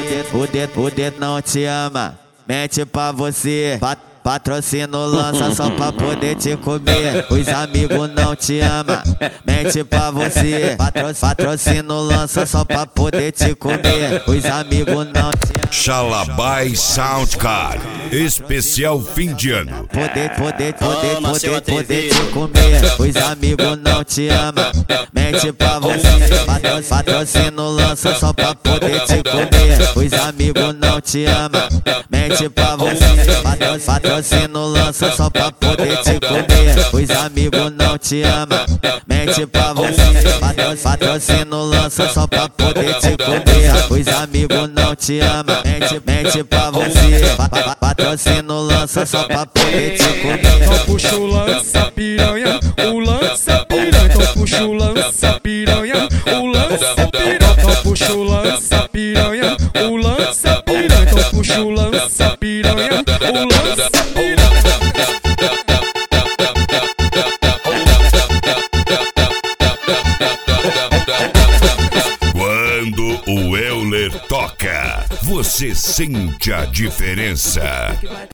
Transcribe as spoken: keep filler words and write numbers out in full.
O dedo, o dedo não te ama, mente pra você. Pat Patrocínio lança só pra poder te comer. Os amigos não te amam, mente pra você. Patro Patrocínio lança só pra poder te comer. Os amigos não te amam. Xalabai Soundcard, especial fim de ano. Poder, poder, poder, poder, poder te comer. Os amigos não te amam, mente pra você. Patro Patrocínio lança só pra poder te comer. Os amigos não te amam, mente pra você. Patro Patrocínio lança só pra poder te comer. Os amigos não te amam, mente pra você. Patro Patrocínio lança só pra poder te comer. Os amigos não te amam, mente, mente pra você. Patrocínio lança só pra poder te comer. Então puxa o lança piranha, o lança piranha. Então puxa o lança piranha, o lança piranha. Então puxa o lança piranha, o lança piranha. Então puxa o lança piranha, o lança piranha. Quando o Euler toca, você sente a diferença.